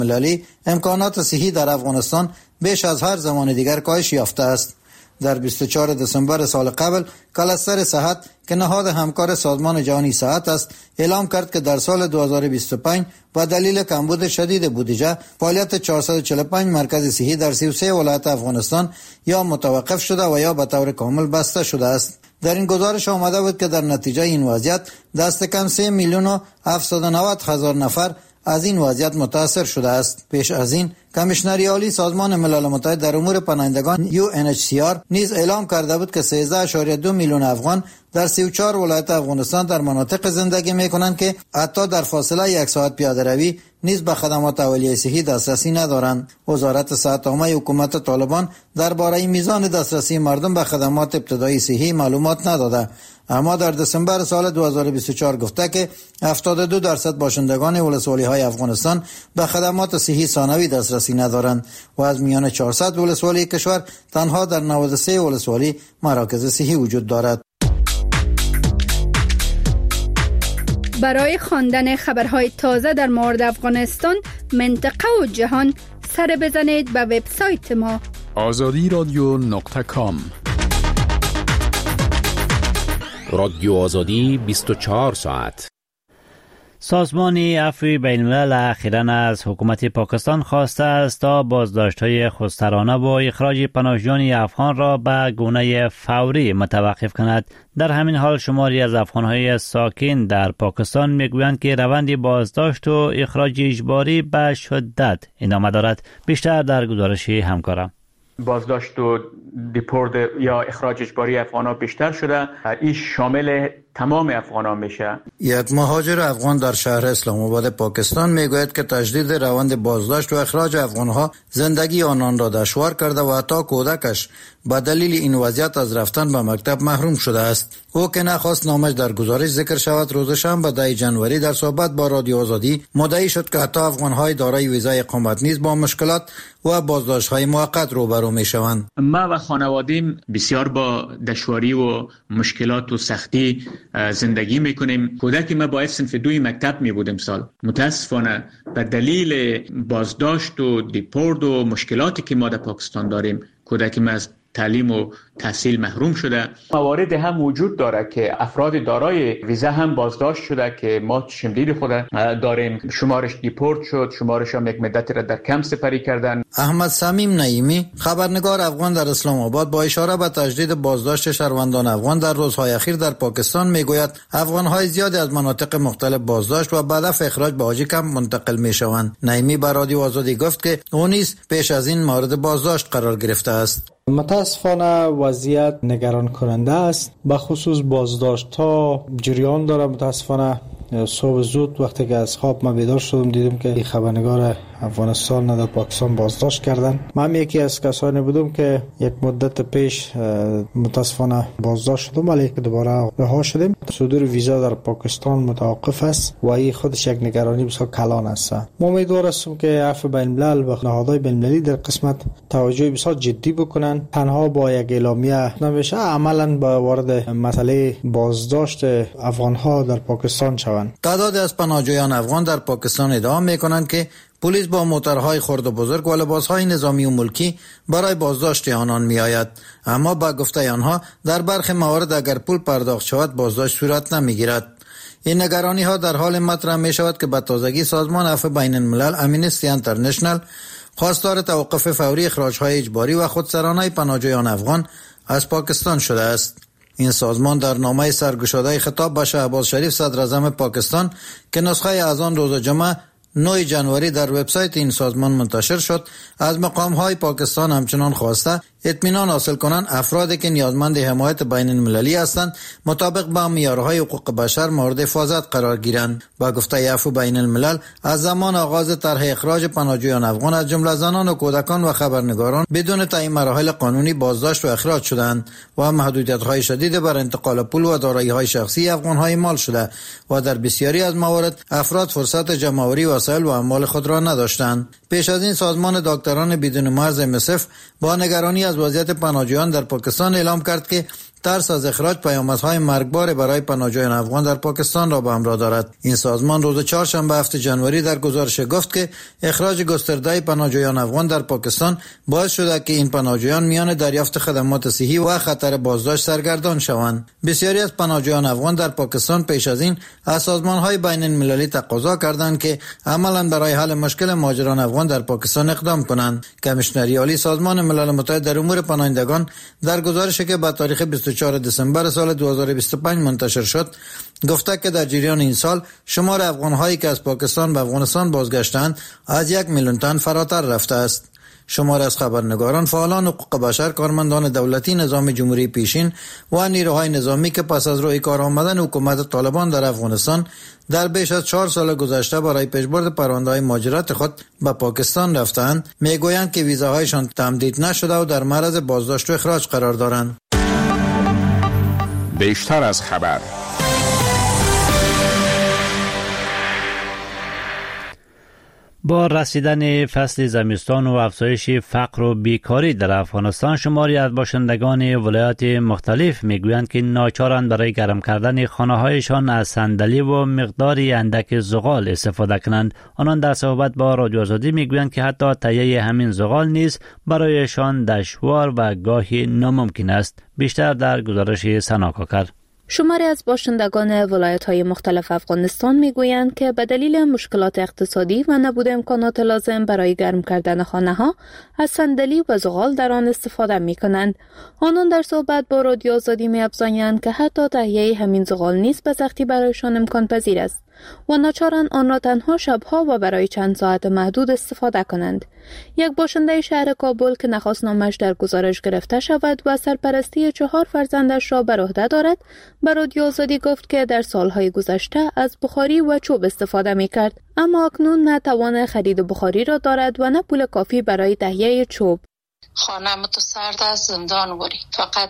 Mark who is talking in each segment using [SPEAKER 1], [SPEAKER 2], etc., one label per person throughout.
[SPEAKER 1] المللی امکانات صحی در افغانستان بیش از هر زمان دیگر کاهش یافته است. در 24 دسامبر سال قبل کلستر صحت که نهاد همکار سازمان جهانی صحت است اعلام کرد که در سال 2025 با دلیل کمبود شدید بودجه فعالیت 445 مرکز صحی در 33 ولایت افغانستان یا متوقف شده و یا به طور کامل بسته شده است. در این گزارش آمده بود که در نتیجه این وضعیت دست کم 3,790,000 نفر از این وضعیت متاثر شده است. پیش از این کمیشنر عالی سازمان ملل متحد در امور پناهندگان UNHCR نیز اعلام کرده بود که 13.2 میلیون افغان در 34 ولایت افغانستان در مناطق زندگی می‌کنند که حتی در فاصله 1 ساعت پیاده روی نیز به خدمات اولیه صحی دسترسی ندارند. وزارت صحت عامه حکومت طالبان درباره میزان دسترسی مردم به خدمات ابتدایی صحی معلومات نداده، اما در دسامبر سال 2024 گفته که 72% باشندگان ولسوالی‌های افغانستان به خدمات صحی ثانوی دسترسی ندارند و از میان 400 ولسوالی کشور تنها در 93 ولسوالی مراکز صحی وجود دارد.
[SPEAKER 2] برای خواندن خبرهای تازه در مورد افغانستان، منطقه و جهان سر بزنید به وبسایت ما
[SPEAKER 3] azadiradio.com.
[SPEAKER 4] رادیو آزادی 24 ساعت.
[SPEAKER 5] سازمان عفو بین‌الملل اخیراً از حکومت پاکستان خواسته است تا بازداشت‌های خودسرانه و اخراج پناهجویان افغان را به گونه فوری متوقف کند. در همین حال شماری از افغان‌های ساکن در پاکستان می‌گویند که روند بازداشت و اخراج اجباری به شدت ادامه دارد. بیشتر در گزارش همکارم.
[SPEAKER 6] بازداشت و دیپورت یا اخراج اجباری افغان‌ها بیشتر شده. این شامل تمام افغانان میشه.
[SPEAKER 1] یک مهاجر افغان در شهر اسلام آباد پاکستان میگوید که تجدید روند بازداشت و اخراج افغانها زندگی آنان را دشوار کرده و حتی کودکش به دلیل این وضعیت از رفتن به مکتب محروم شده است. او که نخواست نامش در گزارش ذکر شود، روز شنبه 10 جنوری در صحبت با رادیو آزادی مدعی شد که حتی افغانهای دارای ویزای اقامت نیز با مشکلات و بازداشت‌های موقت روبرو میشوند.
[SPEAKER 6] ما و خانواده‌ام بسیار با دشواری و مشکلات و سختی زندگی میکنیم. کودک ما باید صنف 2 مکتب می بودیم سال. متاسفانه به دلیل بازداشت و دیپورت و مشکلاتی که ما در پاکستان داریم، کودک ما از تعلیم و تحصیل محروم شده. موارد هم وجود داره که افراد دارای ویزا هم بازداشت شده که ما شمدید خود داریم. شمارش دیپورت شد، شمارش هم یک مدتی را در کمپ سپری کردن.
[SPEAKER 1] احمد صمیم نعیمی، خبرنگار افغان در اسلام آباد، با اشاره به تجدید بازداشت شهروندان افغان در روزهای اخیر در پاکستان میگوید افغانهای زیادی از مناطق مختلف بازداشت و بعد از اخراج به حاجی کمپ منتقل میشوند. نعیمی به رادیو آزادی گفت که او نیز پیش از این مورد بازداشت قرار گرفته است.
[SPEAKER 7] متاسفانه وضعیت نگران کننده است. به خصوص بازداشت ها جریان داره. متاسفانه صبح زود وقتی که از خواب ما بیدار شدم دیدم که خبرنگار افغانستان در پاکستان بازداشت کردن. من یکی از کسانی بودم که یک مدت پیش متاسفانه بازداشت شدم، ولی که دوباره رها شدیم. صدور ویزا در پاکستان متوقف است و این خودش یک نگرانی بسیار کلان است. ما امیدوار هستیم که عفو بین‌الملل و نهادهای بین‌المللی در قسمت توجه بسیار جدی بکنن. تنها با یک اعلامیه نمیشه عملاً با وارد مسئله بازداشت افغان‌ها در پاکستان شوند.
[SPEAKER 1] تعداد از پناهجویان افغان در پاکستان ادعا می‌کنند که پلیس با موتورهای خرد و بزرگ و لباسهای نظامی و ملکی برای بازداشت آنان می‌آید، اما با گفته آنها در برخی موارد اگر پول پرداخت شود بازداشت صورت نمی‌گیرد. این نگرانی‌ها در حال مطرح می‌شود که به تازگی سازمان عفو بین الملل امنستی اینترنشنال خواستار توقف فوری اخراج‌های اجباری و خودسرانه پناهجویان افغان از پاکستان شده است. این سازمان در نامه سرگشاده خطاب به شهباز شریف صدر اعظم پاکستان که نسخه از آن روز جمعه 9 جنوری در وبسایت این سازمان منتشر شد، از مقام‌های پاکستان همچنان خواسته اطمینان حاصل کنند افرادی که نیازمند حمایت بین المللی هستند مطابق با معیارهای حقوق بشر مورد حفاظت قرار گیرند. با گفته عفو بین الملل از زمان آغاز طرح اخراج پناهجویان افغان از جمله زنان و کودکان و خبرنگاران بدون تعیین مراحل قانونی بازداشت و اخراج شدند و محدودیت‌های شدید بر انتقال پول و دارایی‌های شخصی افغان‌های مال شده و در بسیاری از موارد افراد فرصت جمع‌آوری وسایل و اموال خود را نداشتند. پیش از این سازمان دکتران بدون مرز MSF با نگرانی از وضعیت پناهجویان در پاکستان اعلام کرد که ترس از اخراج پیامدهای مرگبار برای پناهجویان افغان در پاکستان را به همراه دارد. این سازمان روز چهارشنبه 7 جنوری در گزارش گفت که اخراج گسترده پناهجویان افغان در پاکستان باعث شده که این پناهجویان میان دریافت خدمات صحی و خطر بازداشت سرگردان شوند. بسیاری از پناهجویان افغان در پاکستان پیش از این از سازمان‌های بین المللی تقاضا کردند که عملاً برای حل مشکل مهاجران افغان در پاکستان اقدام کنند. کمیشنری عالی سازمان ملل متحد در امور پناهندگان در گزارشی که به تاریخ 24 دسامبر سال 2025 منتشر شد گفته که در جریان این سال شمار افغان‌هایی که از پاکستان به افغانستان بازگشتند از 1 میلیون تن فراتر رفته است. شمار از خبرنگاران، فعالان حقوق بشر، کارمندان دولتی، نظام جمهوری پیشین و نیروهای نظامی که پس از روی کار آمدن حکومت طالبان در افغانستان در بیش از 4 سال گذشته برای پیشبرد پرونده‌های مهاجرت خود به پاکستان رفتند، میگویند که ویزاهایشان تمدید نشده و در معرض بازداشت و اخراج قرار دارند.
[SPEAKER 4] بیشتر از خبر.
[SPEAKER 5] با رسیدن فصل زمستان و افزایش فقر و بیکاری در افغانستان، شماری از باشندگان ولایات مختلف میگویند که ناچارند برای گرم کردن خانه‌هایشان از صندلی و مقداری اندک زغال استفاده کنند. آنان در صحبت با رادیو آزادی میگویند که حتی تهیه همین زغال نیز برایشان دشوار و گاهی ناممکن است. بیشتر در گزارش سنا کاکر.
[SPEAKER 3] شماری از باشندگان ولایت‌های مختلف افغانستان میگویند که به دلیل مشکلات اقتصادی و نبود امکانات لازم برای گرم کردن خانه‌ها از صندلی و زغال در آن استفاده می‌کنند. آنان در صحبت با رادیو آزادی می‌افزایند که حتی تهیه همین زغال نیز به سختی برایشان امکان پذیر است و ناچارند آن را تنها شب‌ها و برای چند ساعت محدود استفاده کنند. یک باشنده شهر کابل که نخواست نامش در گزارش گرفته شود و سرپرستی 4 فرزندش را بر عهده دارد، به رادیو آزادی گفت که در سالهای گذشته از بخاری و چوب استفاده می‌کرد، اما اکنون نه توان خرید بخاری را دارد و نه پول کافی برای تهیه چوب.
[SPEAKER 8] خانه متسرد از زندان وری، فقط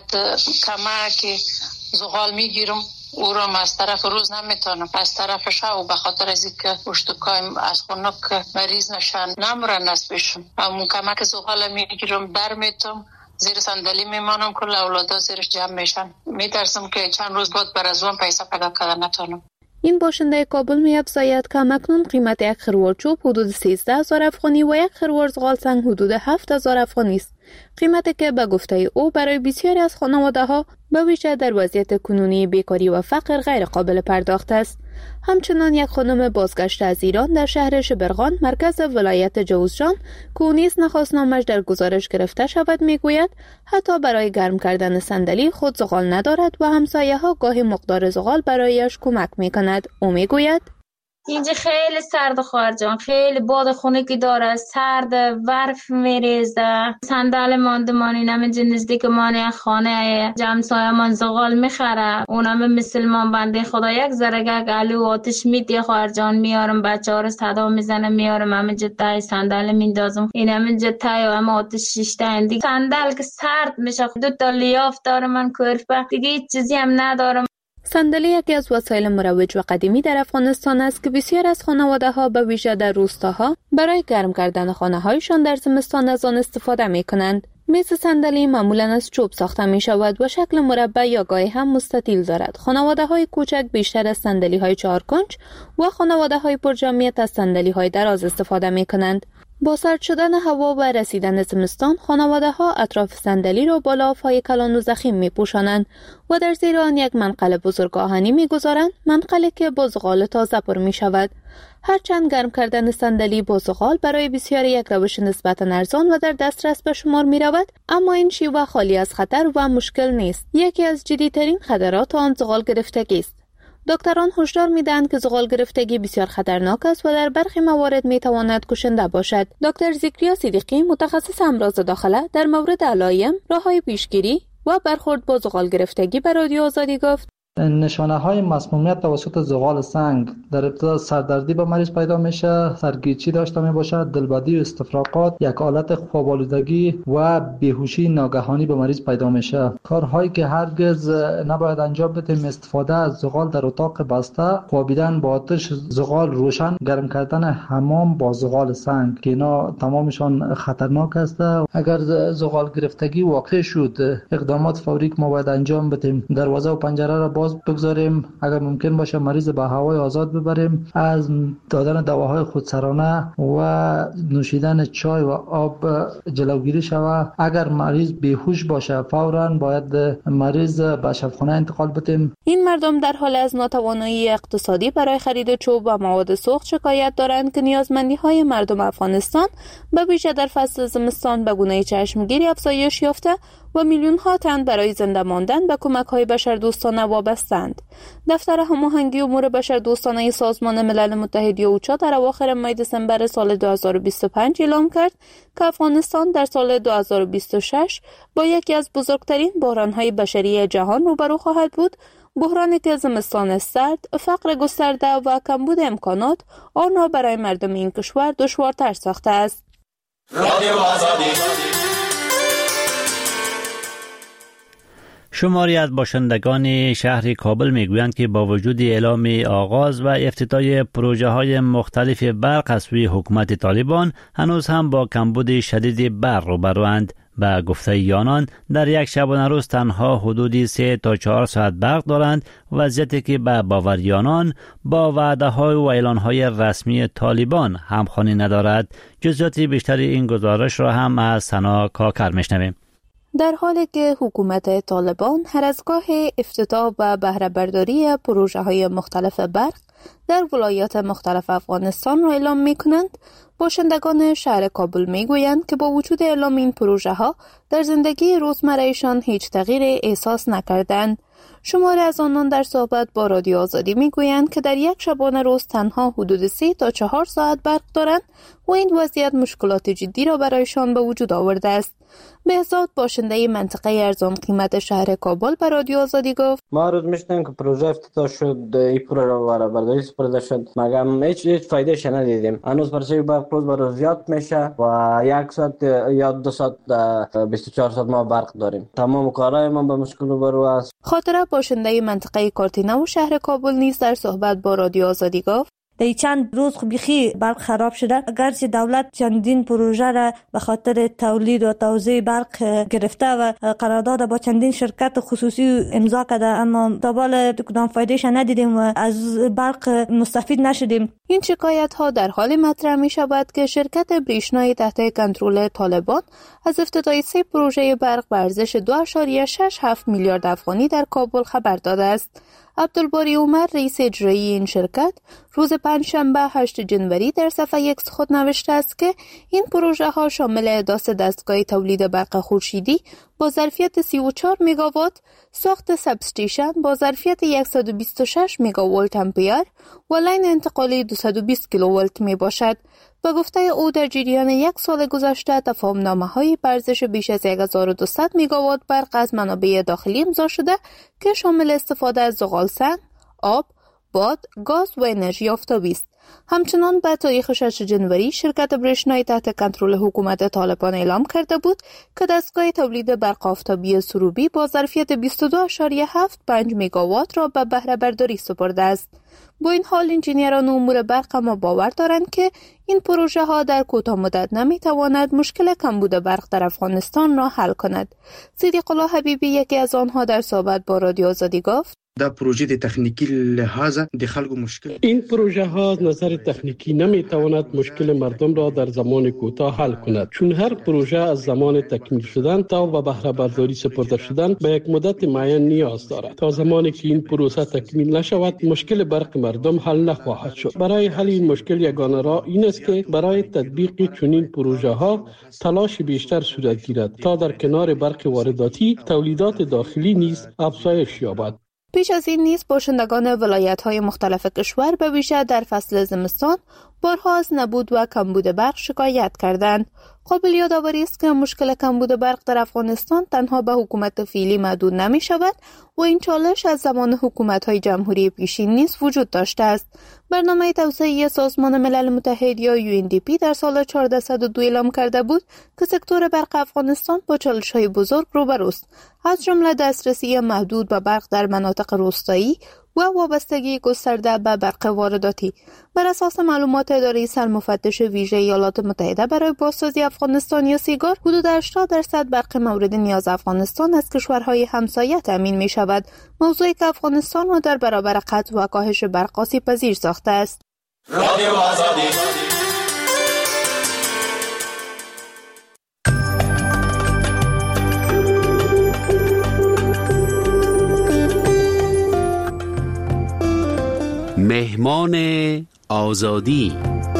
[SPEAKER 8] کمک زغال میگیرم، او را از طرف روز نمیتونم، از طرف شب به خاطر از اینکه اشتکایم از خنک مریض نشن نمرن نسبشون. همون کمک زغال میگیرم در میتونم، زیر صندلی میمانم که اولادا زیرش جمع میشن. میترسم که چند روز بعد بر از اون پیسه پیدا کردن نتونم.
[SPEAKER 3] این باشنده کابل می‌افزاید که اکنون قیمت یک خروار چوب حدود 13,000 افغانی و یک خروار زغال سنگ حدود 7,000 افغانی است. قیمتی که به گفته او برای بسیاری از خانواده‌ها به ویژه در وضعیت کنونی بیکاری و فقر غیر قابل پرداخت است. همچنان یک خانم بازگشته از ایران در شهر شبرغان مرکز ولایت جوزجان که او نیز نخواست نامش در گزارش گرفته شود میگوید حتی برای گرم کردن صندلی خود زغال ندارد و همسایه‌ها گاهی مقدار زغال برایش کمک میکند. او میگوید
[SPEAKER 9] اینجا خیلی سرد خواهر جان، خیلی باد خنکی داره، سرد، برف میریزه. صندل ماندمانی نمیجه نزدیک مانی خانه جمسایه من زغال میخره، اونم مسلمان بنده خدا یک زرگه گلو آتش میدی خواهر جان، میارم بچه ها رو صدا میزنه، میارم همینجا تای صندل میندازم، این همینجا تای و هم آتش شیشته اندی صندل که سرد میشه. 2 لیاف داره من کرفه دیگه هیچ چیزی هم ندارم.
[SPEAKER 3] صندلی یکی از وسایل مروج و قدیمی در افغانستان است که بسیار از خانواده‌ها به ویژه در روستاها برای گرم کردن خانه‌هایشان در زمستان از آن استفاده می‌کنند. میز صندلی معمولاً از چوب ساخته می‌شود و شکل مربع یا گاهی هم مستطیل دارد. خانواده‌های کوچک بیشتر از صندلی‌های 4 کنج و خانواده‌های پرجمعیت از صندلی‌های دراز استفاده می‌کنند. با سرد شدن هوا و رسیدن زمستان، خانواده‌ها اطراف صندلی را با لاف‌های کلان و ضخیم می‌پوشانند و در زیر آن یک منقل بزرگ آهنی می‌گذارند، منقلی که با زغال تازه پر می‌شود. هرچند گرم کردن صندلی با زغال برای بسیاری یک روش نسبتاً ارزان و در دسترس به شمار می‌رود، اما این شیوه خالی از خطر و مشکل نیست. یکی از جدی‌ترین خطرات آن زغال گرفتگی است. دکتران هشدار می‌دهند که زغال گرفتگی بسیار خطرناک است و در برخی موارد می‌تواند کشنده باشد. دکتر ذکریا صدیقی متخصص امراض داخله در مورد علائم، راه‌های پیشگیری و برخورد با زغال گرفتگی به رادیو آزادی گفت:
[SPEAKER 7] نشانه های مسمومیت توسط زغال سنگ در ابتدا سردردی به مریض پیدا میشه، سرگیچی داشته میباشد، دلبدی و استفراغات، یک حالت خواب‌آلودگی و بیهوشی ناگهانی به مریض پیدا میشه. کارهایی که هرگز نباید انجام بدیم: استفاده از زغال در اتاق بسته، خوابیدن با آتش زغال روشن، گرم کردن حمام با زغال سنگ که اینا تمامشان خطرناک است. اگر زغال گرفتگی واقع شد، اقدامات فوری که ما باید انجام بدیم: دروازه و پنجره را باز بگذاریم، اگر ممکن باشه مریض به هوای آزاد ببریم، از دادن دواهای خودسرانه و نوشیدن چای و آب جلوگیری شود. اگر مریض بیهوش باشه فوراً باید مریض به شفاخانه انتقال بدیم.
[SPEAKER 3] این مردم در حال از ناتوانی اقتصادی برای خرید چوب و مواد سوخت شکایت دارند که نیازمندی‌های مردم افغانستان به ویژه در فصل زمستان به گونه چشمگیری افزایش یافته و میلیون‌ها تن برای زنده ماندن به کمک‌های بشردوستانه وابسته‌اند. دفتر هماهنگی امور بشردوستانه سازمان ملل متحد یا اوچا در اواخر ماه دسامبر سال 2025 اعلام کرد که افغانستان در سال 2026 با یکی از بزرگترین بحران‌های بشری جهان روبرو خواهد بود، بحرانی که زمستان سرد، فقر گسترده و کمبود امکانات آن را برای مردم این کشور دشوارتر ساخته است.
[SPEAKER 5] شماری از باشندگان شهر کابل میگویند که با وجود اعلام آغاز و افتتاح پروژه‌های مختلف برق از سوی حکومت طالبان هنوز هم با کمبود شدید برق روبروند. به گفته آنان در یک شبانه روز تنها حدود 3 تا 4 ساعت برق دارند، وضعیتی که به باور آنان با وعده‌های و اعلان‌های رسمی طالبان همخوانی ندارد. جزئیات بیشتر این گزارش را هم از سنا کاکر میشنویم.
[SPEAKER 3] در حالی که حکومت طالبان هر از گاه افتتاح و بهره برداری پروژه‌های مختلف برق در ولایات مختلف افغانستان را اعلام می‌کنند، باشندگان شهر کابل می‌گویند که با وجود اعلام این پروژه‌ها در زندگی روزمره‌شان هیچ تغییر احساس نکردند. شماری از آنان در صحبت با رادیو آزادی می‌گویند که در یک شبانه روز تنها حدود 3 تا 4 ساعت برق دارند و این وضعیت مشکلات جدی را برایشان به وجود آورده است. بهزاد باشنده منطقه ارزان قیمت شهر کابل به رادیو آزادی گفت:
[SPEAKER 10] ما روز میشنیم که پروژه افتتاح شد، این پروژه برداری سپرده شد، مگم هیچ فایدهش ندیدیم. هنوز پرچه برق روز به روز زیاد میشه و 1 ساعت یا 2 ساعت 24 ساعت ما برق داریم. تمام کارهای ما به مشکل روبرو است.
[SPEAKER 3] خاطره باشنده منطقه کارتینا و شهر کابل نیز در صحبت با رادیو آزادی گفت:
[SPEAKER 11] در چند روز بیخی برق خراب شده، اگرچه دولت چندین پروژه را به خاطر تولید و توزیع برق گرفته و قرارداد با چندین شرکت خصوصی امضا کرده، اما تا بالا کدام فایدهش ندیدیم و از برق مستفید نشدیم.
[SPEAKER 3] این شکایت ها در حال مطرح می شود که شرکت بریشنای تحت کنترل طالبان از افتتاح 3 پروژه برق به ارزش 2.67 میلیارد افغانی در کابل خبر داده است. عبدالباری عمر رئیس اجرایی این شرکت روز پنجشنبه 8 جنوری در صفحه X خود نوشته است که این پروژه ها شامل احداث دستگاه تولید برق خورشیدی با ظرفیت 34 مگاوات، ساخت سبستیشن با ظرفیت 126 مگاولت آمپر و لاین انتقالی 220 کیلوولت می باشد. به گفته او در جریان 1 سال گذشته تفاهم‌نامه‌های به ارزش بیش از 1200 مگاوات برق از منابع داخلی امضا شده که شامل استفاده از زغال سنگ، آب، باد، گاز و انرژی آفتابی است. همچنان به تاریخ 6 جنوری شرکت بریشنای تحت کنترل حکومت طالبان اعلام کرده بود که دستگاه تولید برق آفتابی سروبی با ظرفیت 22.75 مگاوات را به بهره برداری سپرده است. با این حال انجینیران امور برق اما باور دارند که این پروژه ها در کوتاه مدت نمی تواند مشکل کمبود برق در افغانستان را حل کند. صدیق الله حبیبی یکی از آنها در صحبت با رادیو آزادی گفت:
[SPEAKER 12] دا پروژه د تکنیکی لحاظ د خلکو مشکل
[SPEAKER 13] این پروژه ها از نظر تکنیکی نمی تواند مشکل مردم را در زمان کوتاه حل کند، چون هر پروژه از زمان تکمیل شدن تا به بهره برداری سپرده شدن به یک مدت معین نیاز دارد. تا زمانی که این پروسه تکمیل نشود مشکل برق مردم حل نخواهد شد. برای حل این مشکل یگانه راه این است که برای تطبیق چنین پروژه ها تلاش بیشتر صورت گیرد تا در کنار برق وارداتی تولیدات داخلی نیز افزایش یابد.
[SPEAKER 3] پیش از این نیز باشندگان ولایت‌های مختلف کشور به ویژه در فصل زمستان بارها از نبود و کمبود برق شکایت کردند. قابل یادآوری است که مشکل کمبود برق در افغانستان تنها به حکومت فعلی محدود نمی شود و این چالش از زمان حکومت‌های جمهوری پیشین نیز وجود داشته است. برنامه توسعه سازمان ملل متحد یا UNDP در سال 1402 اعلام کرده بود که سکتور برق افغانستان با چالش‌های بزرگ روبروست، از جمله دسترسی محدود به برق در مناطق روستایی و وابستگی گسترده به برق وارداتی. بر اساس معلومات اداره سرمفتش ویژه ایالات متحده برای بازسازی افغانستان یا سیگار، حدود 80% برق مورد نیاز افغانستان از کشورهای همسایه تامین می شود، موضوعی که افغانستان را در برابر قطع و کاهش برق آسیب‌پذیر ساخته است. رادیو آزادی.
[SPEAKER 4] مهمان آزادی.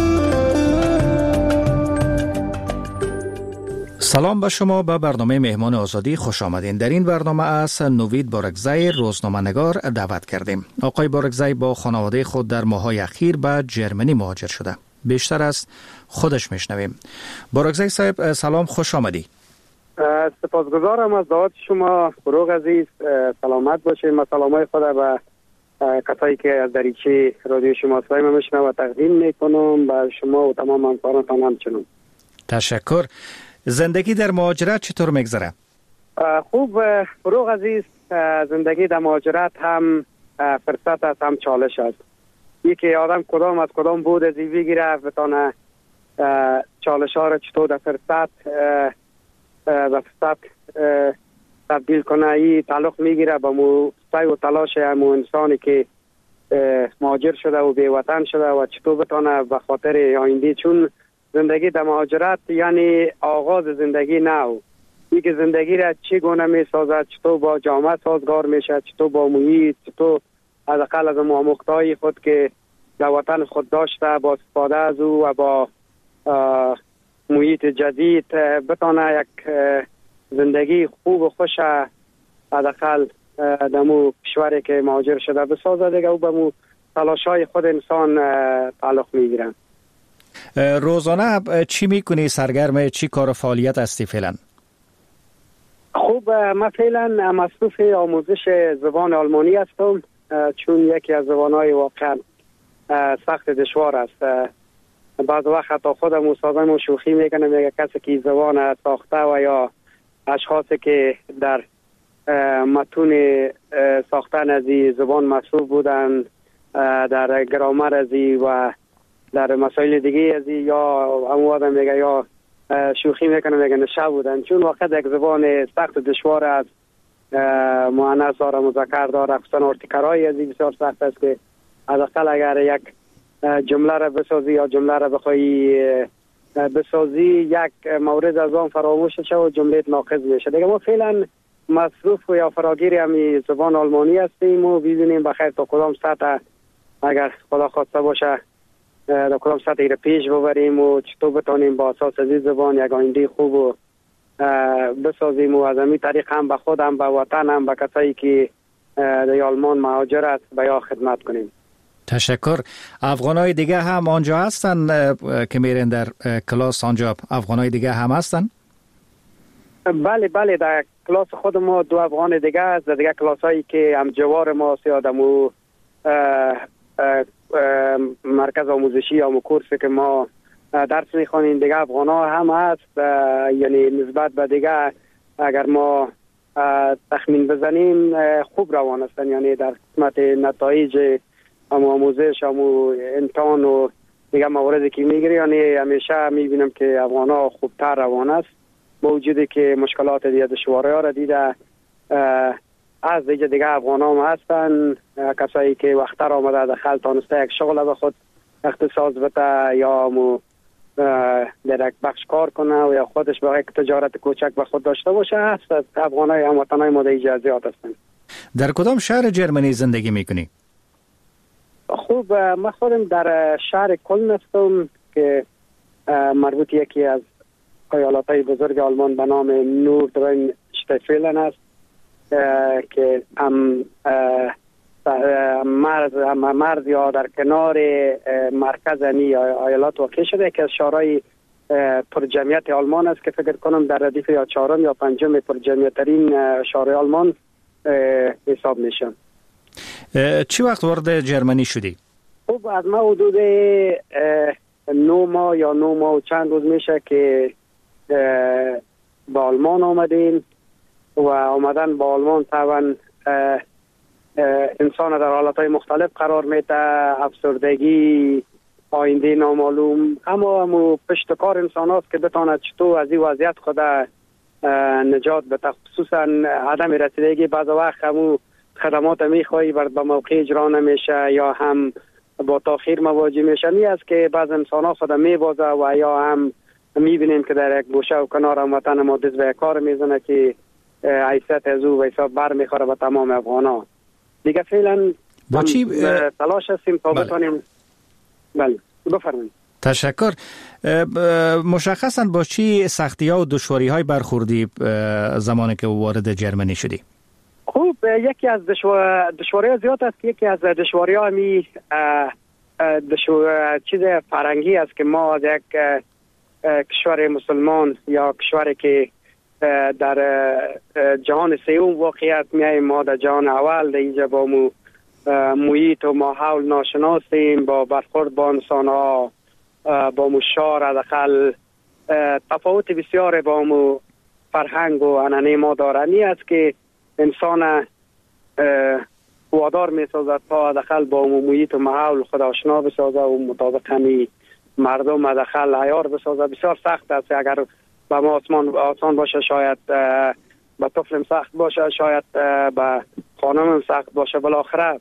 [SPEAKER 14] سلام به شما، به برنامه مهمان آزادی خوش آمدین. در این برنامه از نوید بارکزی روزنامه‌نگار دعوت کردیم. آقای بارکزی با خانواده خود در ماه‌های اخیر به جرمنی مهاجر شده. بیشتر از خودش میشنویم. بارکزی صاحب سلام، خوش آمدی.
[SPEAKER 15] سپاسگزارم از دعوت شما. فروغ عزیز، سلامت باشید. من سلامای خود به کسایی که از دریچه رادیو شما صدای من میشنوند و تقدیم میکنم به شما و تمام همکارانتان همچنان.
[SPEAKER 14] تشکر. زندگی در مهاجرت چطور میگذره؟
[SPEAKER 15] خوب فروغ عزیز، زندگی در مهاجرت هم فرصت است هم چالش است. یکی آدم کدام از کدام بود از این بگیره بتانه چالش ها را چطور در فرصت و فرصت تبدیل کنه. این تعلق میگیره با سعی و تلاش همون انسانی که مهاجر شده و بی وطن شده و چطور بتانه به خاطر آینده، چون زندگی در مهاجرت یعنی آغاز زندگی نو. اینکه زندگی را چگونه میسازد، چطور با جامعه سازگار میشه، چطور با محیط، چطور از اقل از آموختهای خود که در وطن خود داشته با استفاده از او و با محیط جدید بتانه یک زندگی خوب و خوش از اقل دمو کشوری که مهاجر شده بسازه دیگه و به مو تلاشای خود انسان تعلق میگیرن.
[SPEAKER 14] روزانه چی میکنی؟ سرگرم چی کار و فعالیت هستی فعلا؟
[SPEAKER 15] خوب، من فعلا مصروف آموزش زبان آلمانی هستم، چون یکی از زبانهای واقعا سخت دشوار است. بعض وقت حتی خودم استادم و شوخی میکنم، میگه کسی که زبان ساخته و یا اشخاصی که در متون ساختن از زبان مصروف بودن، در گرامر از و در مسائل دیگه از یا همون آدم میگه یا شوخی میکنه میگه نشه بودن، چون وقت یک زبان سخت دشوار است، مؤنث داره مذکر داره، خصوصا ارتکارهای از بسیار سخت است که حداقل اگر یک جمله را بسازی یا جمله را بخوای بسازی یک مورد از آن فراموش شه و جمله ناقص میشه دیگه. ما فعلا مصروف و یا فراگیر همین زبان آلمانی هستیم و ببینیم بخیر تا کدام سطح اگر خدا خواسته باشه در کدام سطحی را پیش ببریم و چطور بتانیم با اساس از زبان یک آینده خوب و بسازیم و از همین طریق هم به خود هم به وطن هم به کسایی که در آلمان مهاجر است به یا خدمت کنیم.
[SPEAKER 14] تشکر. افغانای دیگه هم آنجا هستن که میرن در کلاس؟ آنجا افغانای دیگه هم هستن؟
[SPEAKER 15] بله در کلاس خود ما 2 افغان دیگه است. در دیگه کلاس هایی که هم جوار ما سیادمو مرکز آموزشی یا کورسی که ما درس میخوانیم دیگه افغان ها هم هست. یعنی نسبت به دیگه اگر ما تخمین بزنیم خوب روان هستن، یعنی در قسمت نتایج آموزش امتحان و دیگه مواردی که میگیری، یعنی همیشه میبینم که افغان ها خوبتر روان است، با وجودی که مشکلات دیگه دشواری ها را دیده از دیگه افغان ها هستن. کسایی که وقتر آمده دخل تانسته یک شغل به خود اختصاص بده یا در یک بخش کار کنه و یا خودش به یک تجارت کوچک به خود داشته باشه هست. افغان های هموطن های ما در زیاد هستن.
[SPEAKER 14] در کدام شهر جرمنی زندگی میکنی؟
[SPEAKER 15] خوب، من خودم در شهر کلن هستم که مربوط یکی از ایالت‌های بزرگ آلمان به نام نوردراین شتفیلن است که هم مرز یا در کنار مرکز ایالات واقع شده که از شهرهای پر جمعیت آلمان است که فکر کنم در ردیف یا چهارم یا پنجم پر جمعیت ترین شهر آلمان حساب میشن.
[SPEAKER 14] چی وقت وارد جرمنی شدی؟
[SPEAKER 15] خب از ما حدود 9 ماه یا 9 ماه و چند روز میشه که با آلمان آمدیم و آمدن با آلمان طبعا انسان در حالتهای مختلف قرار میده، افسردگی، آینده نامعلوم، اما پشت کار انسان هاست که بتاند چطور از این وضعیت خود نجات بده. خصوصا عدم رسیدگی بعض وقت همو خدمات میخوایی به موقع اجرا نمیشه یا هم با تاخیر مواجه میشه. می است که بعض انسان ها خود میبازه و یا هم میبینیم که در یک گوشه و کنار وطن ما دست به کار میزنه که حیثیت از او و حساب بر میخوره به تمام افغان ها. دیگه فعلا
[SPEAKER 14] با چی
[SPEAKER 15] تلاش هستیم تا بتانیم. بله بفرمایید.
[SPEAKER 14] تشکر. مشخصا با چی سختی ها و دشواری های برخوردی زمانی که وارد جرمنی شدی؟
[SPEAKER 15] خوب، یکی از دشواری زیاد است. یکی از دشواری ها چیز فرنگی است که ما از یک کشور مسلمان یا کشوری که در جهان سوم واقعیت میاییم، ما در جهان اول در اینجا با محیط و ماحول ناشناسیم، با برخورد با انسان ها، با مشار داخل تفاوت بسیار با فرهنگ و عنعنه ما دارنی است که انسان وادار می سازد تا داخل با محیط و ماحول خود آشنا بسازه و مطابق همی مردم داخل عیار بسازه. بسیار سخت است. اگر با ما آسان باشه شاید با طفلم سخت باشه، شاید با خانمم سخت باشه. بالاخره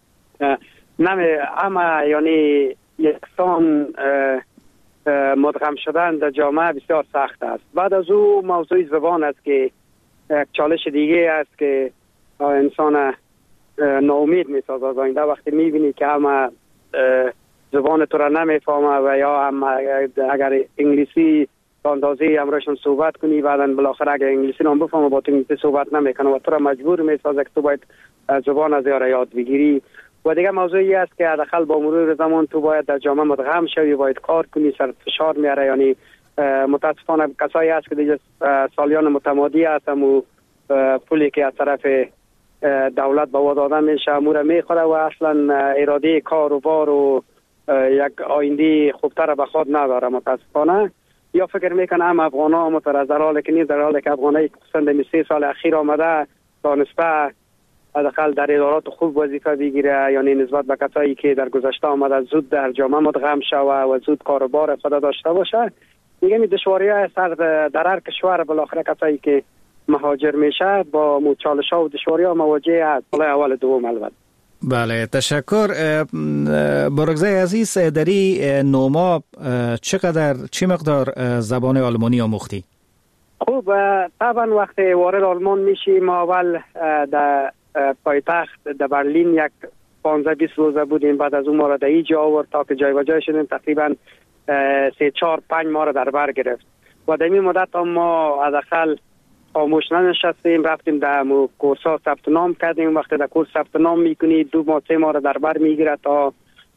[SPEAKER 15] اما یعنی یکسان مدغم شدن در جامعه بسیار سخت است. بعد از او موضوع زبان است که یک چالش دیگه است که انسان ناامید میسازه از آینده. وقتی میبینی که همه زبان تو را نمیفهمه و یا هم اگر انگلیسی اندازه امرشون صحبت کنی، بعدا بالاخره اگر انگلیسی نام بفهمه با تو انگلیسی صحبت نمیکنه و تو را مجبور میسازه که تو باید زبان از یاد بگیری. و دیگه موضوعی است که داخل با مرور زمان تو باید در جامعه مدغم شوی، باید کار کنی، سر فشار میاره. یعنی متاسفانه کسایی هست که دیگه سالیان متمادی هستن و پولی که از طرف دولت به وعده داده میشه امور میخوره و اصلا اراده کار و بار و یک آینده خوبتر به خود نداره متاسفانه. یا فکر میکنه هم افغانا متر در حالی که نیست، در حالی که افغانایی خصوصا در 3 سال اخیر آمده دانسته داخل در ادارات خوب وظیفه بگیره، یعنی نسبت به کسایی که در گذشته آمده زود در جامعه مدغم شوه و زود کاروبار خود داشته باشه. دیگه می دشواری‌های سر در هر کشور بالاخره کسایی که مهاجر میشه با چالش‌ها و دشواری‌ها مواجه است. اول دوم البته.
[SPEAKER 14] بله تشکر. بارگزای عزیز، دری نوما چه مقدار زبان آلمانی آموختی؟
[SPEAKER 15] خوب، طبعا وقتی وارد آلمان میشیم ما اول در پایتخت در برلین یک 15-20 روزه بودیم. بعد از اون ما را در اینجا آورد تا که جای و جای شدیم. تقریبا 3-4-5 ماه را در بر گرفت و در این مدت ما حداقل خاموش ننشستیم، رفتیم در کورس ها ثبت نام کردیم. وقتی در کورس ثبت نام میکنی 2-3 ماه را در بر میگیره تا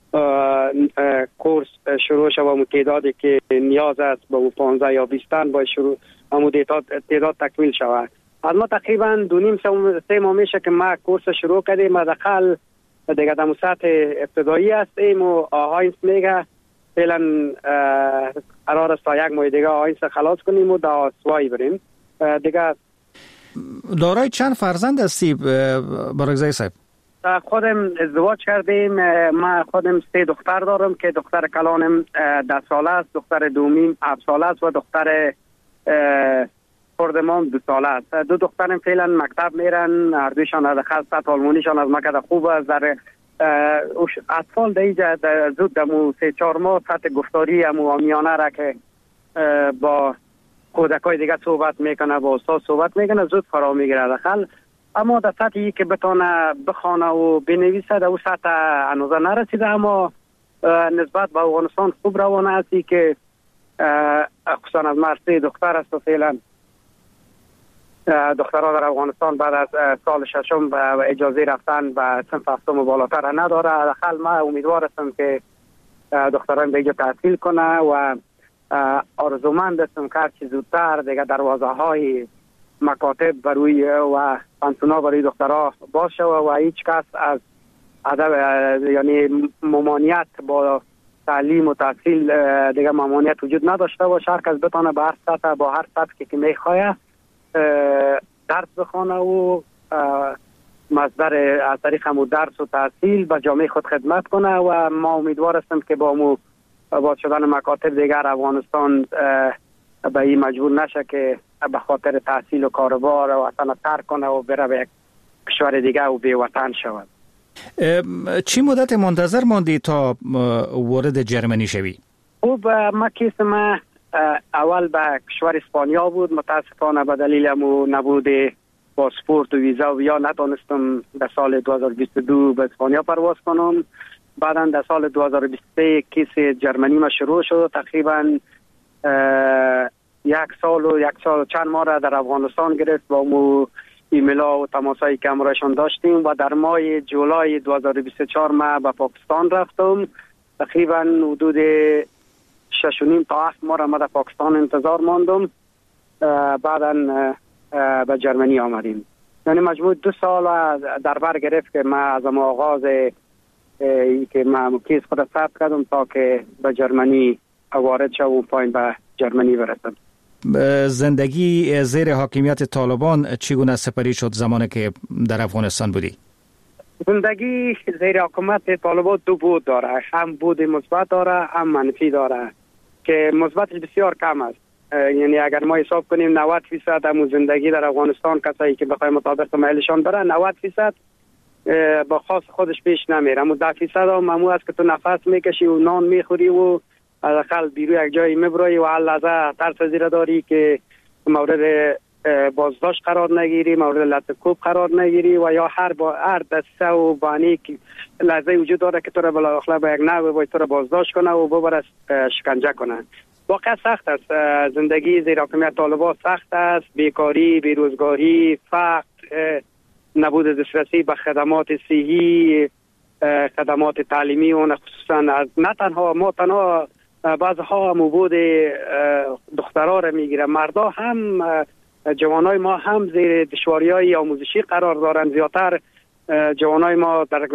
[SPEAKER 15] کورس شروع شد و تعدادی که نیاز است با 15 یا 20 تن با شروع تعداد تکمیل شود. از ما تقریبا 2.5-3 ماه میشه که ما کورس شروع کردیم. حداقل دیگه در سطح ابتدایی هستیم و آهاینس میگه فعلا قرار است تا 1 ماه دیگه آهاینس خلاص کنیم و در سوایی بریم دیگه.
[SPEAKER 14] دارای چند فرزند هستی بارگزای صاحب؟
[SPEAKER 15] خودم ازدواج کردیم. من خودم 3 دختر دارم که دختر کلانم 10 ساله است، دختر دومیم 7 ساله است و دختر خردمام 2 ساله است. 2 دخترم فعلا مکتب میرن، هر دویشان از خاص آلمانیشان از مکتب خوب است. در اطفال دیگه زود دمو 3-4 ماه سطح گفتاری آمیانه را که با کودکای دیگه صحبت میکنه، با استاد صحبت میکنه، زود فرا میگیره داخل. اما در سطحی که بتونه بخونه و بنویسه در اون سطح هنوز نرسیده، اما نسبت به افغانستان خوب روانه هستی که خصوصا از مرسی دختر است و فعلا دخترها در افغانستان بعد از سال 6 و اجازه رفتن به صنف 7 و بالاتر نداره. داخل ما امیدوار هستم که دختران به اینجا تحصیل کنه و آرزومند هستم که هرچی زودتر دیگه دروازه های مکاتب بروی و پانسونا برای دخترها باشه و هیچ کس از یعنی ممانعت با تعلیم و تحصیل دیگه ممانعت وجود نداشته باشه. هر کس بتونه به هر سطح با هر سطحی که میخواه درس بخونه و مصدر از طریق همون درس و تحصیل به جامعه خود خدمت کنه و ما امیدوار هستم که با باز شدن مکاتب دیگر افغانستان به این مجبور نشه که به خاطر تحصیل و کاروبار و وطن ترک کنه و بره به یک کشور دیگه و بی وطن شود.
[SPEAKER 14] چی مدت منتظر ماندی تا وارد جرمنی شوی؟
[SPEAKER 15] خب ما کیس ما اول به کشور اسپانیا بود، متاسفانه به دلیل نبود پاسپورت و ویزا و یا نتونستم در سال 2022 به اسپانیا پرواز کنم. بعدا در سال 2023 کیس جرمنی ما شروع شد. تقریبا یک سال و چند ماه را در افغانستان گرفت با مو ایمیلا و تماسایی که همراهشان داشتیم و در ماه جولای 2024 ما به پاکستان رفتم. تقریبا حدود 6.5 تا 7 ماه را ما در پاکستان انتظار ماندم. بعدا به جرمنی آمدیم. یعنی مجموع 2 سال در بر گرفت که ما از آغاز که ما کیس خود ثبت کردم تا که به جرمنی وارد شدم و پایین به جرمنی برسم.
[SPEAKER 14] زندگی زیر حاکمیت طالبان چگونه سپری شد زمانی که در افغانستان بودی؟
[SPEAKER 15] زندگی زیر حکومت طالبان 2 بود داره، هم بود مثبت داره هم منفی داره که مثبتش بسیار کم است. یعنی اگر ما حساب کنیم 90% همون زندگی در افغانستان کسایی که بخوای مطابق میلشان بره 90% با خاص خودش پیش نمیره. اما 10% هم همون است که تو نفس میکشی و نان میخوری و حداقل بیرون یک جایی میبری و هر لحظه ترس زیر داری که مورد بازداشت قرار نگیری، مورد لطکوب قرار نگیری و یا هر دسته و بانی که لحظه وجود داره که تو را بالاخره به یک نوع باید تو را بازداشت کنه و ببره شکنجه کنه. واقعا سخت است. زندگی زیر حکومت طالبان سخت است. بیکاری، بیروزگاری، فقر، نبود دسترسی به خدمات صحی، خدمات تعلیمی و خصوصا نه تنها بعضها هم بود دخترها را میگیره، مردا هم جوانای ما هم زیر دشواری‌های آموزشی قرار دارند. زیادتر جوانای ما در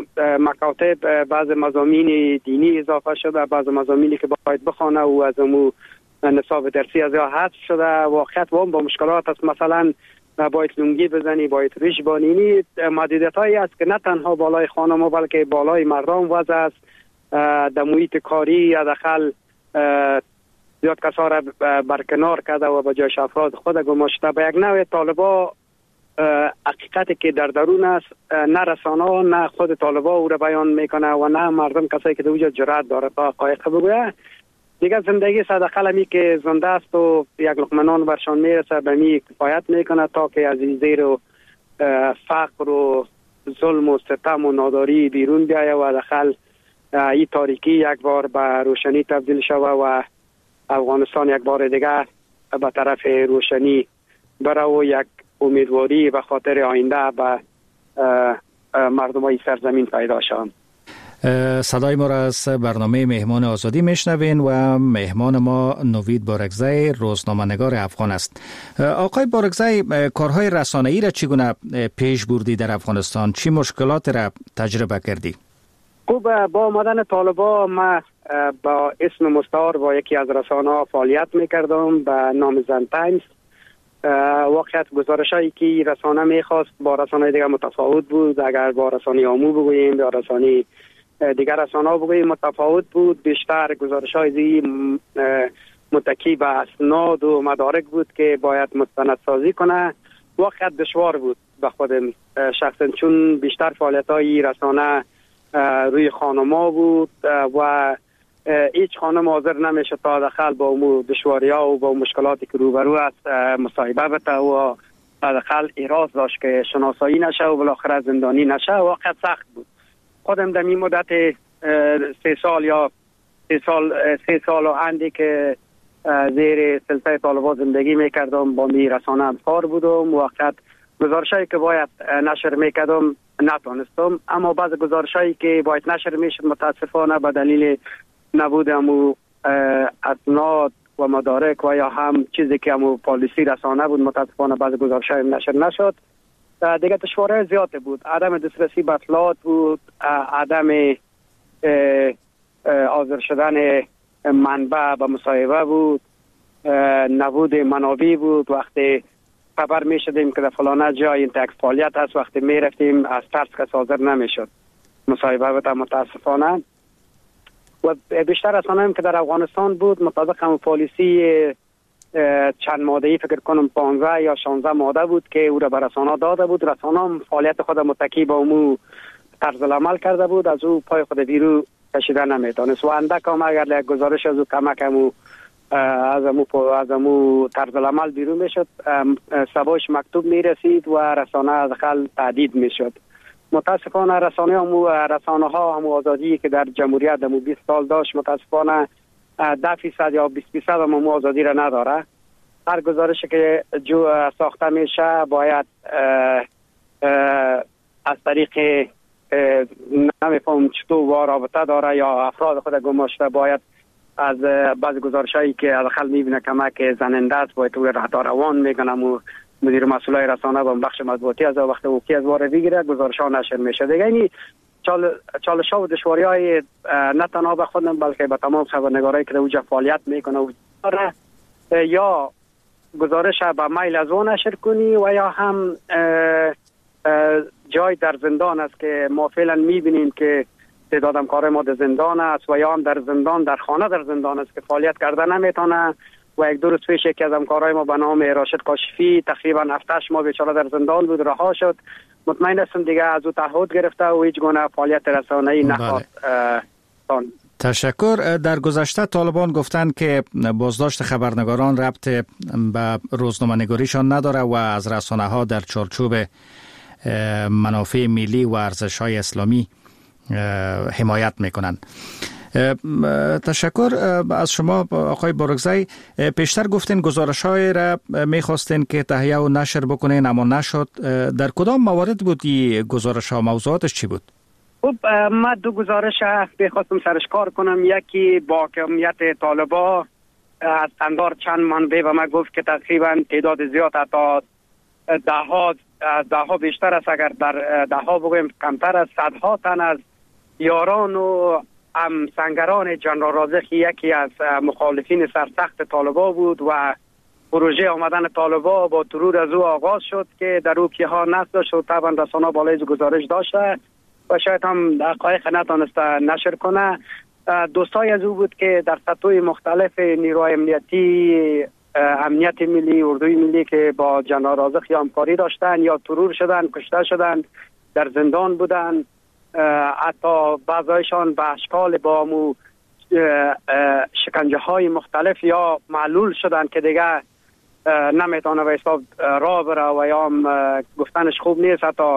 [SPEAKER 15] مکاتب بعض مضامین دینی اضافه شده، بعض مضامینی که باید بخونه و از امو نصاب درسی از یا حذف شده. واقعیت با مشکلات است. مثلا باید لنگی بزنی، باید ریش بانینی. محدودیت‌هایی است که نه تنها بالای خانم بلکه بالای مردم وضع است. در محیط کاری حداقل زیاد کسا را برکنار کرده و به جایش افراد خود گماشته. به یک نوع طالبا حقیقتی که در درون است نه رسانه نه خود طالبا او را بیان میکنه و نه مردم کسایی که در وجود جرأت داره تا حقایق بگویه. دیگه زندگی صدقه می که زنده است و یک لقمه نان برشان میرسه به می کفایت میکنه تا که از این زیر و فقر و ظلم و ستم و ناداری بیرون بیایه و داخل این تاریکی یک بار به روشنی تبدیل شوه و افغانستان یک بار دیگه به طرف روشنی بره و یک امیدواری به خاطر آینده به مردمای سرزمین پیدا شوند.
[SPEAKER 14] صدای ما را از برنامه مهمان آزادی میشنوین و مهمان ما نوید بارکزی روزنامه‌نگار افغان است. آقای بارکزی، کارهای رسانه‌ای را چگونه پیش بردی در افغانستان؟ چی مشکلات را تجربه کردی؟
[SPEAKER 15] خب با آمدن طالبان ما با اسم مستعار با یکی از رسانه‌ها فعالیت میکردم به نام زن تایمز. واقعیت گزارشایی که رسانه میخواست با رسانه دیگر متفاوت بود. اگر با رسانه عمومی بگوییم یا رسانه دیگر رسانه‌ها بگوییم متفاوت بود. بیشتر گزارش‌های متکی به اسناد و مدارک بود که باید مستندسازی کنه. واقعیت دشوار بود به خودم شخصا، چون بیشتر فعالیت‌های رسانه روی خانم‌ها بود و هیچ خانم حاضر نمیشه تا داخل با دشواری‌ها و با مشکلاتی که روبرو است مصاحبه بده و داخل ایراز داشت که شناسایی نشه و بالاخره زندانی نشه. واقعا سخت بود. خودم در این مدت 3 سال و اندی که زیر سلطه طالبان زندگی میکردم با می رسانه همکار بودم. وقت گزارشایی که باید نشر میکردم نتونستم، اما بعض گزارشایی که باید نشر میشد متاسفانه به دلیل نبود اسناد و مدارک و یا هم چیزی که همون پالیسی رسانه بود متاسفانه بعض گزارش‌های نشر نشد. دیگه دشواری زیاد بود، عدم دسترسی به اطلاعات بود، عدم حاضر شدن منبع به مصاحبه بود، نبود منابع بود. وقتی خبر می شدیم که در فلانه جای این تک فعالیت هست، وقتی می رفتیم از ترس که حاضر نمی شد مصاحبه بود. متاسفانه و بیشتر رسانه‌ای که در افغانستان بود مطابق هم پالیسی چند ماده‌ای فکر کنم 15 یا 16 ماده بود که او را به رسانه داده بود. رسانه هم فعالیت خود متکی به امو طرز العمل کرده بود، از او پای خود بیرو کشیده نمیتونست و اندک هم اگر یک گزارش از او کمک همو از امو طرز العمل بیرون میشد سباش مکتوب میرسید و رسانه از داخل تهدید میشد. متاسفانه رسانه ها هم آزادی که در جمهوریت دمو 20 سال داشت متاسفانه 10% یا 20% هم آزادی را نداره. هر گزارشی که ساخته میشه باید از طریق نمیفهم چطور و رابطه داره یا افراد خود گماشته باید از بعض گزارشایی که داخل میبینه کمک زننده است باید توی روان میگنم و مدیر مسئولای رسانه با بخش مطبوعاتی از وقت وقتی از وارد بگیره گزارش ها نشر میشه. دیگه یعنی چالش ها و دشواری های نه تنها به خودم بلکه به تمام خبرنگارایی که در اوجا فعالیت میکنه و یا گزارش به میل از اون نشر کنی و یا هم جای در زندان است که ما فعلا میبینیم که تعداد همکارای ما در زندان است و یا هم در زندان در خانه در زندان است که فعالیت کرده نمیتونه. و یک دو روز پیش یکی از همکارای ما به نام راشد کاشفی تقریبا 7-8 ماه بیچاره در زندان بود، رها شد. مطمئن هستم دیگه از او تعهد گرفته و هیچ گونه فعالیت رسانه‌ای نخواهد.
[SPEAKER 14] تشکر. در گذشته طالبان گفتند که بازداشت خبرنگاران ربط به روزنامه‌نگاریشان نداره و از رسانه‌ها در چارچوب منافع ملی و ارزش‌های اسلامی حمایت میکنند. تشکر از شما آقای بارگزی. پیشتر گفتین گزارش‌های را می‌خواستین که تهیه و نشر بکنین اما نشد. در کدام موارد بود این گزارش‌ها؟ موضوعاتش چی بود؟
[SPEAKER 15] خب من دو گزارش بخواستم سرش کار کنم. یکی با حاکمیت طالبان از قندار چند منبع به من گفت که تقریبا تعداد زیاد تا ده ها بیشتر است، اگر در ده ها بگویم کمتر از صدها تن از یاران و سنگران جنرال رازق یکی از مخالفین سرسخت طالبان بود و پروژه آمدن طالبان با ترور از او آغاز شد که در او کیها نصب داشت و طبعا رسانه بالای گزارش داشته و شاید هم حقایق نتونسته نشر کنه. دوستای از او بود که در سطوح مختلف نیروهای امنیتی، امنیت ملی، اردوی ملی که با جنرال رازق یا همکاری داشتن یا ترور شدن، کشته شدن، در زندان بودن. حتی بعضایشان به اشکال با مو شکنجه های مختلف یا معلول شدن که دیگه نمیتونه به حساب راه بره و یا گفتنش خوب نیست، حتی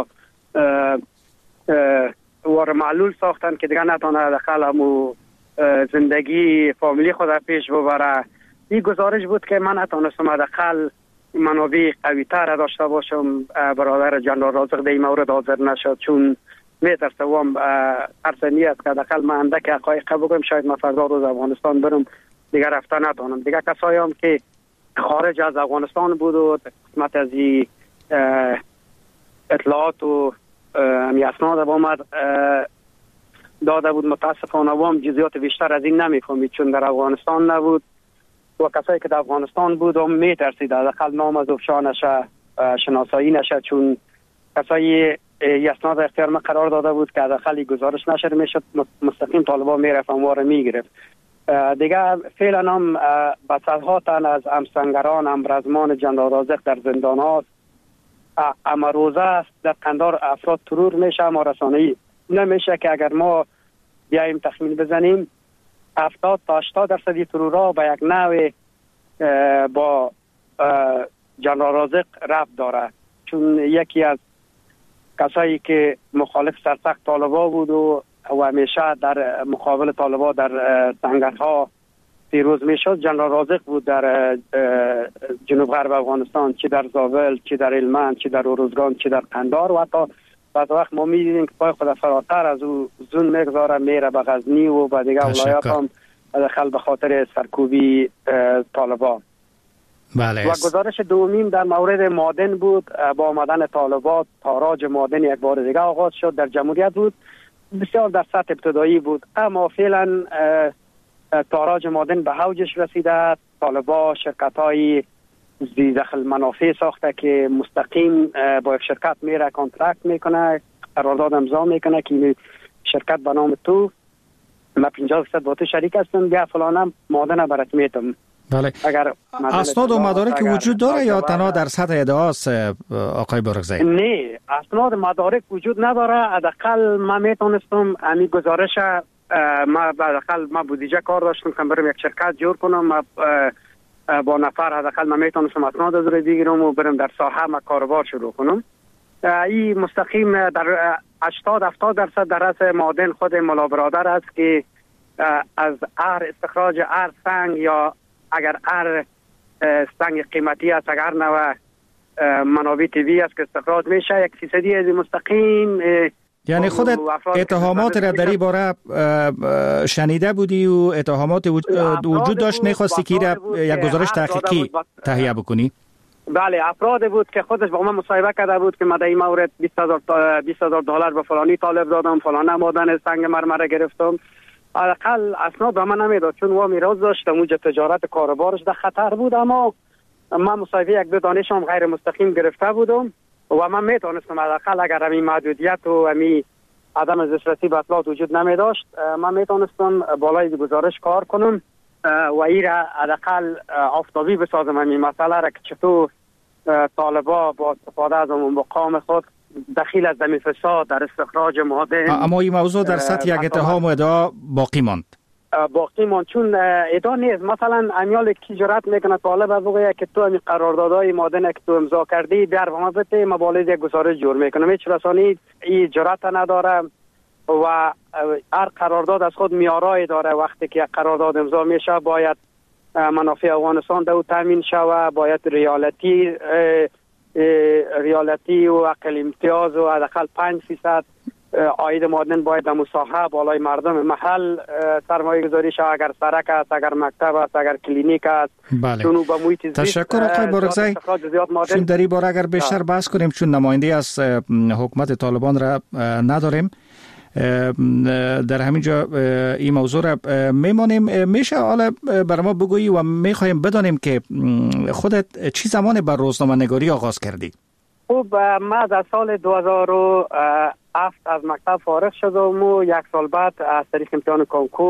[SPEAKER 15] وار معلول ساختن که دیگه نتونه داخل همو زندگی فامیلی خود پیش ببره. این گزارش بود که من نتونستم داخل منابع قوی تر داشته باشم. برادر جنرال رازق در این مورد حاضر نشد چون میترسم ارسنی است که داخل من اندک حقایق بگم شاید من فردا روز افغانستان برم دیگر رفته نتونم. دیگر کسایی هم که خارج از افغانستان بود و قسمت از اطلاعات و اسناد آمد داده بود متاسفانه هم جزئیات بیشتر از این نمیفهمید چون در افغانستان نبود و کسایی که در افغانستان بود هم میترسید داخل نام از افشانش شناسایی نشه چون کسایی اسناد اختیار ما قرار داده بود که داخل گزارش نشر میشد مستقیم طالبان میرفت اموار میگرفت. دیگه فعلا هم به صدها تن از همسنگران همرزمان جنرال رازق در زندان هاست. اما روزه است در قندار افراد ترور میشه اما رسانه‌ای نمیشه که اگر ما بیاییم تخمین بزنیم 70 تا 80% ترورها به یک نوع با جنرال رازق ربط داره چون یکی از کسایی که مخالف سرسخت طالبان بود و همیشه در مقابل طالبان در سنگرها پیروز میشد جنرال رازق بود در جنوب غرب افغانستان، چه در زابل، چه در هلمند، چه در ارزگان، چه در قندار و حتی بعض وقت ما می‌دیدیم که پای خود فراتر از او زون میگذاره میره به غزنی و به دیگه ولایات هم حداقل به خاطر سرکوبی طالبان.
[SPEAKER 14] بله.
[SPEAKER 15] و گزارش دومین در مورد معادن بود. با آمدن طالبات تاراج معادن یک بار دیگه آغاز شد در جمهوریت بود. بسیار در سطح ابتدایی بود، اما فعلا تاراج معادن به اوجش رسیده. طالبا شرکت‌های ذی دخل منافع ساخته که مستقیم با یک شرکت میره کانترکت میکنه، قرارداد امضا میکنه که شرکت به نام تو ما 50% با تو شریک هستم، یا فلانم معادن برات میتم.
[SPEAKER 14] بله.
[SPEAKER 15] اگر
[SPEAKER 14] اسناد و مدارک وجود داره یا تنها در سطح ادعاست آقای بارگزایی؟
[SPEAKER 15] نه، اسناد مدارک وجود نداره. حداقل ما میتونستم امی گزارش ما حداقل ما بودجه کار داشتم که برم یک شرکت جور کنم، با نفر حداقل ما میتونستم اسناد از روی بگیرم و برم در ساحه ما کاروبار شروع کنم. این مستقیم در 80-70% در رأس معادن خود ملا برادر است که از استخراج سنگ، یا اگر سنگ قیمتی است، اگر نوع منابع طبیعی است که استخراج میشه، 1% از مستقیم.
[SPEAKER 14] یعنی خودت اتهامات را در این باره شنیده بودی و اتهامات وجود داشت، نخواستی که یک گزارش تحقیقی تهیه بکنی؟
[SPEAKER 15] بله، افراد بود که خودش با من مصاحبه کرده بود که من در این مورد $20,000 به فلانی طالب دادم، فلان معدن سنگ مرمره گرفتم. حداقل اسناد به من نمیداد چون و میراث داشت، موجب تجارت کاروبارش در خطر بود. اما من مصاحبه یک دو دانشم غیر مستقیم گرفته بودم و من میتونستم حداقل اگر همین محدودیت و همین عدم دسترسی به اطلاعات وجود نمی داشت، من میتونستم بالای گزارش کار کنم و این را حداقل آفتابی بسازم همین مسئله را که چطور طالبا با استفاده از مقام خود دخیل از دمی فساد در استخراج معادن.
[SPEAKER 14] اما این موضوع در سطح یک اتهام و ادعا باقی ماند.
[SPEAKER 15] چون ادعا نیست. مثلا امیال کی جرأت میکنه طالب از بگه که تو همین قراردادهای معادن که تو امضا کردی بیار و ما بده مبالغ یک گزارش جور میکنم. هیچ رسانه‌ای این جرأت نداره و هر قرارداد از خود معیارای داره. وقتی که یک قرارداد امضا میشه باید منافع افغانستان در تامین شود، باید ریالتی و اقل امتیاز و حداقل 5% عاید معادن باید در مساحه بالای مردم محل سرمایه گذاری شود. اگر سرک است، اگر مکتب است، اگر کلینیک است.
[SPEAKER 14] بله.
[SPEAKER 15] چون به محیط زیست
[SPEAKER 14] تشکر آقای بارگزایی. چون در این باره اگر بیشتر بحث کنیم، چون نماینده از حکومت طالبان را نداریم، در همینجا این موضوع را میمانیم. میشه حالا برای ما بگویی و میخوایم بدانیم که خودت چی زمان بر روزنامه نگاری آغاز کردی؟
[SPEAKER 15] خب من در سال 2007 از مکتب فارغ شدم و یک سال بعد از طریق امتحان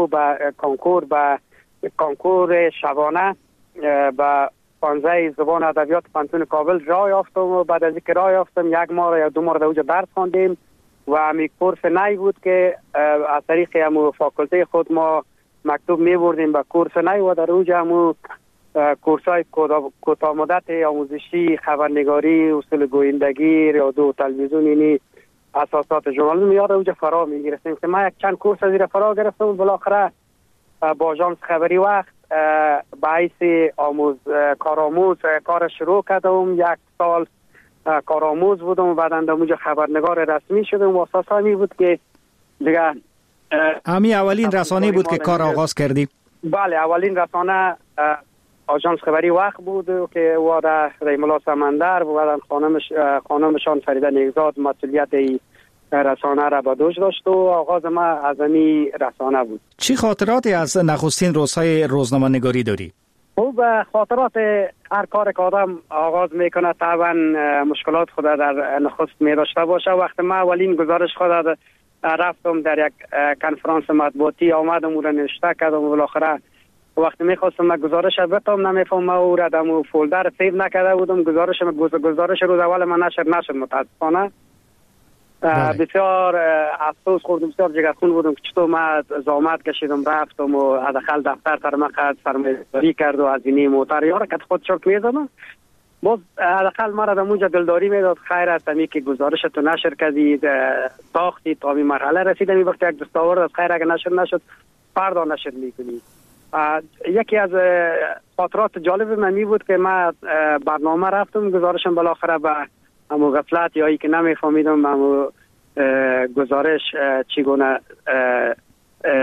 [SPEAKER 15] کنکور شبانه به 15 زبان ادبیات پانتون کابل راه یافتم و بعد از اینکه راه یافتم 1 ماه یا 2 ماه در اونجا درس خواندیم و همی کورس نی بود که از طریق همو فاکولته خود ما مکتوب می بردیم به کورس نی و در اونجا همو کورس های کوتاه مدت آموزشی، خبرنگاری، اصول گویندگی، رادیو و تلویزیون، یعنی اساسات ژورنالیسم یاد اونجا فرا می گرفتیم که ما یک چند کورس از این فرا گرفتم و بالاخره با آژانس خبری وقت به حیث کارآموز کار شروع کردم. 1 سال کارآموز بودم و بعدا در اونجا خبرنگار رسمی شدم و اساس همی بود که دیگه
[SPEAKER 14] همی اولین رسانه بود که کار آغاز کردی؟
[SPEAKER 15] بله، اولین رسانه آژانس خبری وقت بود که وارد ریمولا سمندر و بعدا خانمشان فریده نیکزاد مسئولیت رسانه را به دوش داشت و آغاز ما از این رسانه بود.
[SPEAKER 14] چی خاطراتی از نخستین روزهای روزنامه نگاری داری؟
[SPEAKER 15] خب خاطرات هر کار که آدم آغاز میکنه طبعا مشکلات خود در نخست می داشته باشه. وقتی ما اولین گزارش خود رفتم در یک کنفرانس مطبوعاتی آمدم او را نوشته کردم و بالاخره وقتی میخواستم من گزارش بتم نمیفهمم او را در فولدر سیو نکرده بودم. گزارش روز اول من نشد متاسفانه. بسیار افسوس خوردم، بسیار جگرخون بودم که چطور من زحمت کشیدم رفتم و حداقل دفتر تر مقد سرمایه‌گذاری کرد و از اینی موتر یارا که خود چرک میزدم. باز حداقل مرا در اونجا دلداری میداد خیر است همی که گزارش تو نشر کردید ساختی تا این مرحله رسیدم. این وقت یک دستاورد از خیر اگر نشر نشد فردا نشر میکنی. یکی از خاطرات جالب من می بود که من برنامه رفتم گزارشم بالاخره به همو غفلت یا ای که نمیفهمیدم همو گزارش چگونه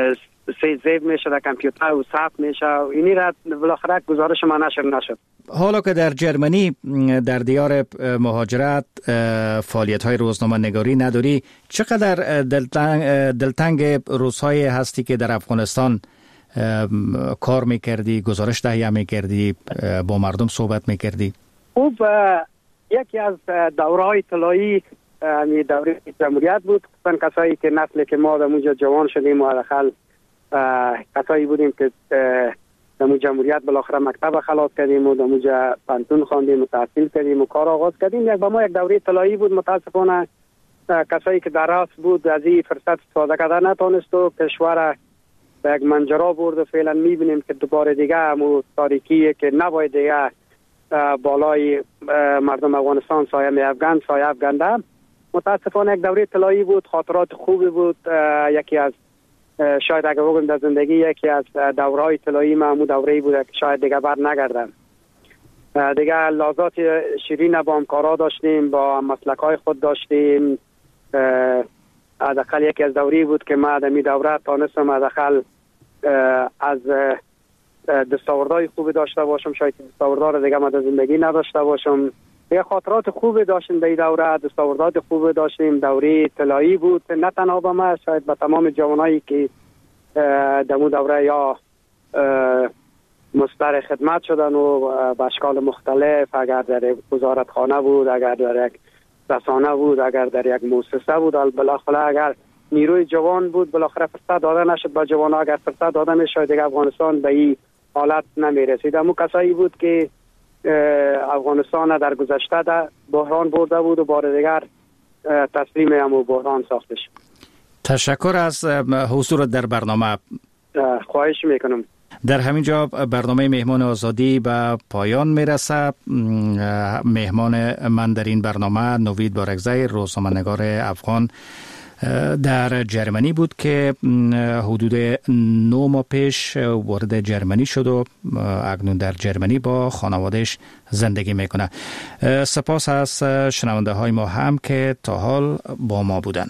[SPEAKER 15] ضبط میشه در کامپیوتر و ثبت میشه. اینی را بالاخره گزارش ما نشر نشد.
[SPEAKER 14] حالا که در جرمنی در دیار مهاجرت فعالیت‌های روزنامه نگاری نداری، چقدر دلتنگ روزهای هستی که در افغانستان کار میکردی، گزارش تهیه میکردی، با مردم صحبت میکردی؟
[SPEAKER 15] خوب، یکی از دوره‌های طلایی دوره جمهوریت بود. خصوصا کسایی که نسلی که ما در اونجا جوان شدیم و حداقل کسایی بودیم که در اون جمهوریت بالاخره مکتب خلاص کردیم و در اونجا پانتون خواندیم و تحصیل کردیم و کار آغاز کردیم. با ما یک دوره طلایی بود. متاسفانه کسایی که در راست بود از این فرصت استفاده کردن نتونست و کشور به یک منجرا برد و فعلا میبینیم که دوباره دیگه همون تاریکیه که نباید دیگه بالای مردم افغانستان سایه افغانده. متاسفانه یک دوره طلایی بود، خاطرات خوبی بود. یکی از شاید اگر بگم در زندگی یکی از دوره‌های طلایی معمول دوره‌ای بود که شاید دیگه بر نگردم. دیگه لحظات شیرین با همکارا داشتیم، با مسلک‌های خود داشتیم. حداقل یکی از دوری بود که ما در می دوره تانستم حداقل از دستاوردهای خوبی داشته باشم. شاید دستاوردها رو دیگه ما در زندگی نداشته باشم. دیگه خاطرات خوبی داشتیم در این دوره، دستاوردات خوبی داشتیم. دوره طلایی بود، نه تنها به ما، شاید به تمام جوانایی که در اون دوره یا مستر خدمت شدن و به اشکال مختلف، اگر در وزارتخانه بود، اگر در یک رسانه بود، اگر در یک مؤسسه بود، بالاخره اگر نیروی جوان بود بالاخره فرصت داده نشد به جوان‌ها. اگر فرصت داده میشد دیگه افغانستان به این حالت نمیرسید. اما کسایی بود که افغانستان در گذشته در بحران برده بود و بار دیگر تسلیم همون بحران ساخته شد.
[SPEAKER 14] تشکر از حضور در برنامه.
[SPEAKER 15] خواهش میکنم.
[SPEAKER 14] در همین جا برنامه مهمان آزادی به پایان میرسه. مهمان من در این برنامه نوید بارکزی، روزنامه‌نگار افغان در جرمنی بود که حدود 9 ماه پیش وارد جرمنی شد و اکنون در جرمنی با خانوادهش زندگی میکنه. سپاس از شنونده های ما هم که تا حال با ما بودن.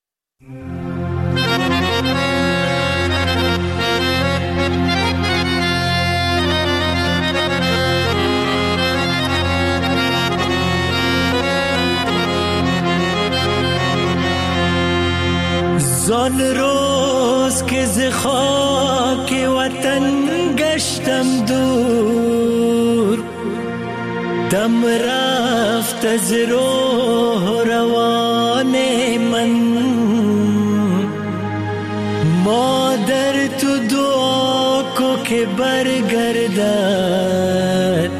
[SPEAKER 16] زان روز که ز خاک وطن گشتم دور، دم رفت از روح روان من. مادر تو دعا کو که برگردد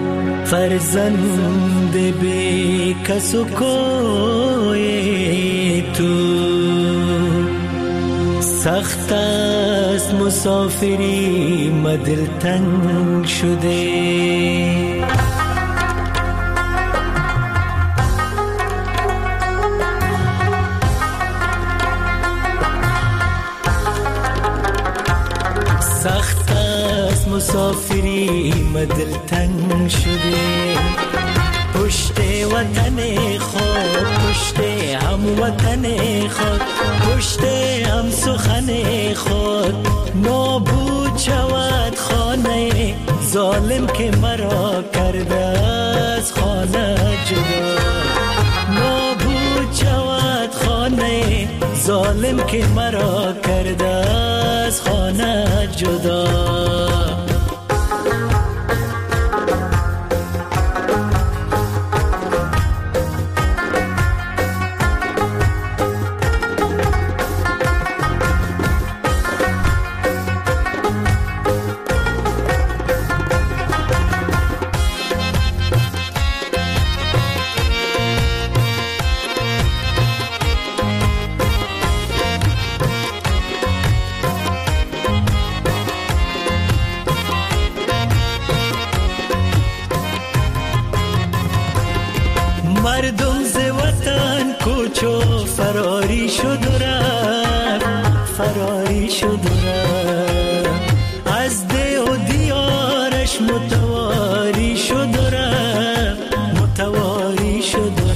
[SPEAKER 16] فرزند بی کس و کوی تو. سخت است مسافری مدل تنگ شده، سخت است مسافری مدل تنگ شده. پشت وطن خود، پشت هم وطن خود، پشت هم سخن خود نابود شود خانه ظالم که مرا کرده از خانه جدا. نابود شود خانه ظالم که مرا کرده از خانه جدا. مردم ز وطن کوچو فراری شد و رفت، فراری شد و رفت. از ده و دیارش متواری شد و رفت، متواری شد و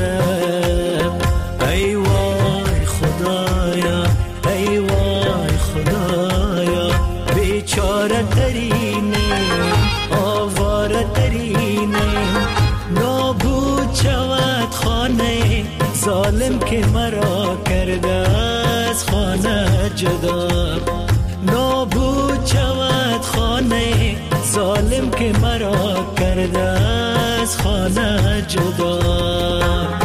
[SPEAKER 16] رفت. ای وای خدایا، ای وای خدایا. ظالم که مرا کرده از خانه جدا. نابود شود خانه ظالم که مرا کرده از خانه جدا.